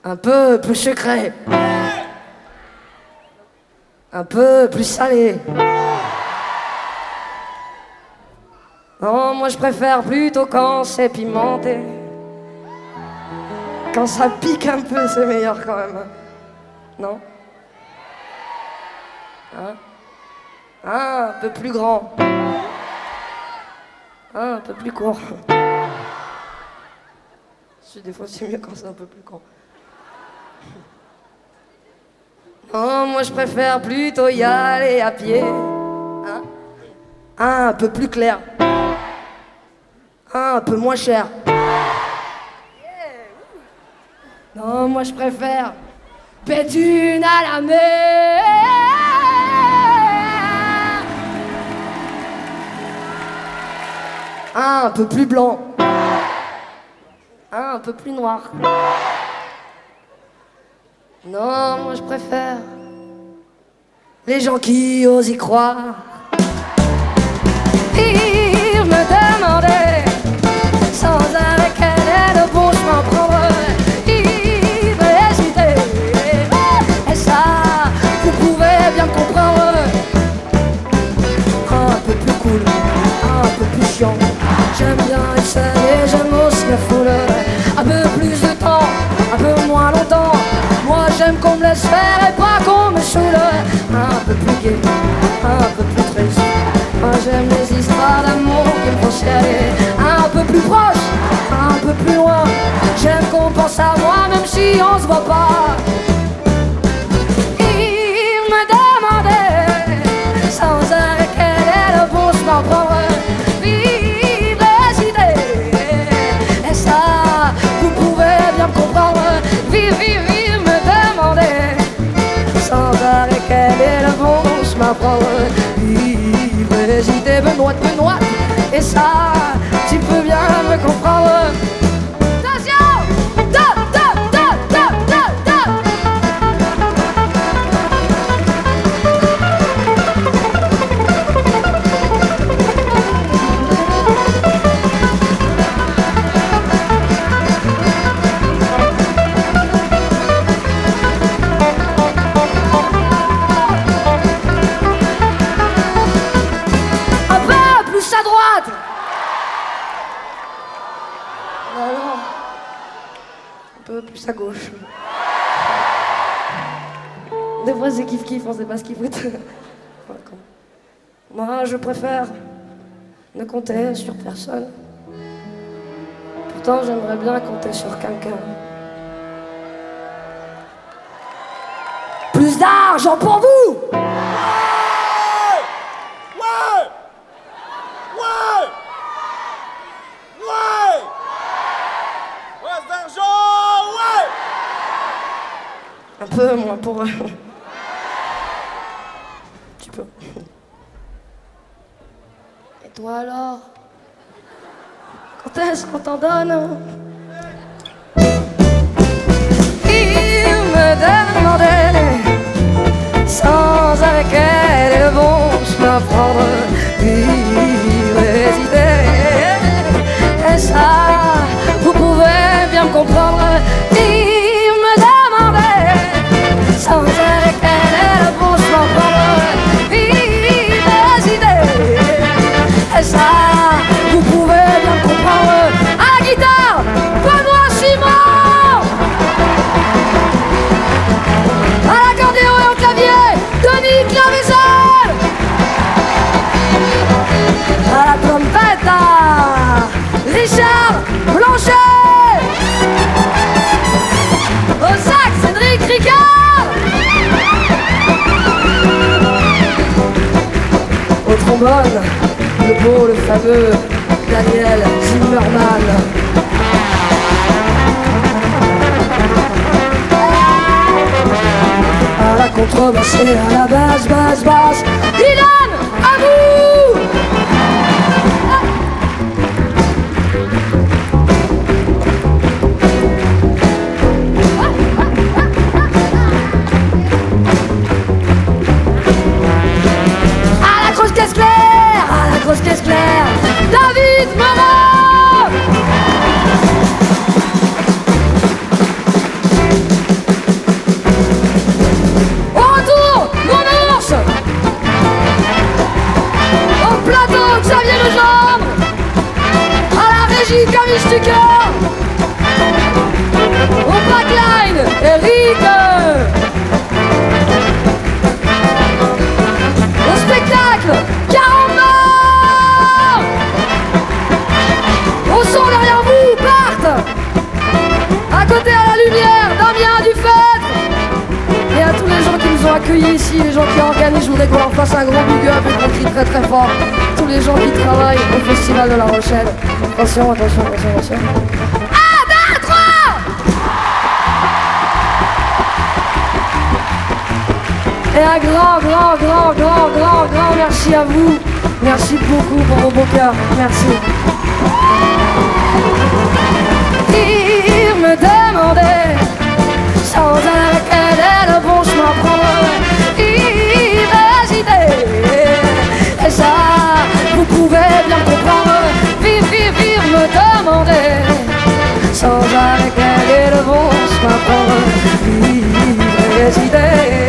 un peu plus sucré, un peu plus salé. Non, moi je préfère plutôt quand c'est pimenté. Quand ça pique un peu, c'est meilleur quand même. Non? Hein? Un peu plus grand. Un peu plus court. Des fois c'est mieux quand c'est un peu plus grand. Non, moi je préfère plutôt y aller à pied. Hein? Un peu plus clair. Un peu moins cher. Non, moi je préfère Béthune à la mer. Un peu plus blanc. Un peu plus noir. Non, moi je préfère les gens qui osent y croire. Ils me demandaient sans arrêt quel est le bon chemin à prendre. Ils hésitaient. Et ça, vous pouvez bien me comprendre. Un peu plus cool, un peu plus chiant. J'aime bien essayer, j'aime aussi la foule. Un peu plus de temps, un peu moins longtemps. Moi j'aime qu'on me laisse faire et pas qu'on me saoule. Un peu plus gai, un peu plus triste. Moi j'aime les histoires d'amour qui me font chialer. Un peu plus proche, un peu plus loin. J'aime qu'on pense à moi même si on se voit pas. Il me demandait sans arrêt quel est le bon chemin à prendre. Vive les idées. Et ça, vous pouvez bien me comprendre. Vive, vive, vive, me demander sans arrêt quel est le bon chemin à prendre. Vive les idées, Benoît, Benoît. Et ça, tu peux bien me comprendre. Attention! Da, da, da, da, da, da. Un peu plus à droite. Alors, un peu plus à gauche. Des fois c'est kiff-kiff, on sait pas ce qu'il fout. Moi je préfère ne compter sur personne. Pourtant j'aimerais bien compter sur quelqu'un. Plus d'argent pour vous! Un peu moins pour eux. Tu peux. Et toi alors? Quand est-ce qu'on t'en donne? Il me demandait sans arrêt quel est le bon chemin à prendre. Il hésitait. Et ça, vous pouvez bien me comprendre. Il me demandait sans arrêt quel est le bon chemin à prendre. Vive les idées. Et ça, vous pouvez bien me comprendre. À la guitare, Benoît Simon. À l'accordéon et au clavier, Denis Clavésol. À la trompette, Richard Blanchet. Au sax, Cédric Ricard. Au trombone, le beau, le fameux Daniel Zimmerman. À la contrebasse et à la basse, basse, basse, Dylan, à vous. À la grosse caisse claire, à la grosse caisse claire, David Moreau. jambes. À la régie, Camille Stucker. Au backline, Eric. Au spectacle, Caramba. Au son derrière vous, Bart. À côté à la lumière, Damien Dufêtre. Et à tous les gens qui nous ont accueillis ici, les gens qui organisent, je voudrais qu'on leur fasse un gros big up et qu'on crie très très fort. Tous les gens qui travaillent au Festival de La Rochelle. Attention, attention, attention, attention. 1, 2, 3. Et un grand merci à vous. Merci beaucoup pour vos beaux cœurs. Merci. Il me demandait sans arrêt quel est le bon chemin à prendre. Il hésitait. Et ça, vous pouvez bien comprendre. Vivre me demandait sans arrêt quel est le bon chemin à prendre. Il hésitait.